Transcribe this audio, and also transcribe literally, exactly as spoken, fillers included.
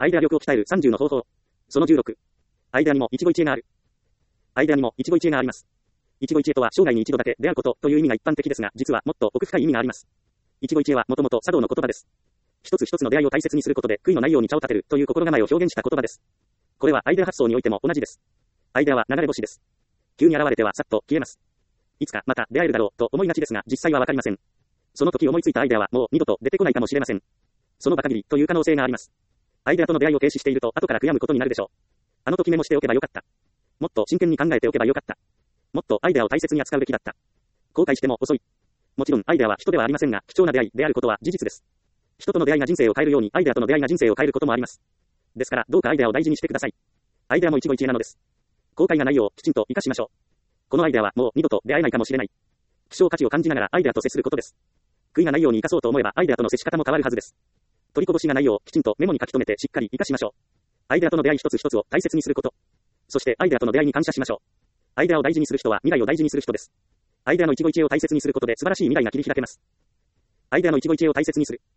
アイデア力を鍛えるさんじゅうの方法。そのじゅうろく。アイデアにも一期一会がある。アイデアにも一期一会があります。一期一会とは生涯に一度だけ出会うことという意味が一般的ですが、実はもっと奥深い意味があります。一期一会はもともと茶道の言葉です。一つ一つの出会いを大切にすることで悔いのないように茶を立てるという心構えを表現した言葉です。これはアイデア発想においても同じです。アイデアは流れ星です。急に現れてはさっと消えます。いつかまた出会えるだろうと思いがちですが、実際はわかりません。その時思いついたアイデアはもう二度と出てこないかもしれません。その場限りという可能性があります。アイデアとの出会いを停止していると後から悔やむことになるでしょう。あの時メモしておけばよかった。もっと真剣に考えておけばよかった。もっとアイデアを大切に扱うべきだった。後悔しても遅い。もちろんアイデアは人ではありませんが、貴重な出会いであることは事実です。人との出会いが人生を変えるように、アイデアとの出会いが人生を変えることもあります。ですから、どうかアイデアを大事にしてください。アイデアも一期一会なのです。後悔がないよう、きちんと活かしましょう。このアイデアはもう二度と出会えないかもしれない。希少価値を感じながらアイデアと接することです。悔いがないように活かそうと思えば、アイデアとの接し方も変わるはずです。取りこぼしがないよう、きちんとメモに書き留めてしっかり活かしましょう。アイデアとの出会い一つ一つを大切にすること。そして、アイデアとの出会いに感謝しましょう。アイデアを大事にする人は未来を大事にする人です。アイデアの一期一会を大切にすることで素晴らしい未来が切り開けます。アイデアの一期一会を大切にする。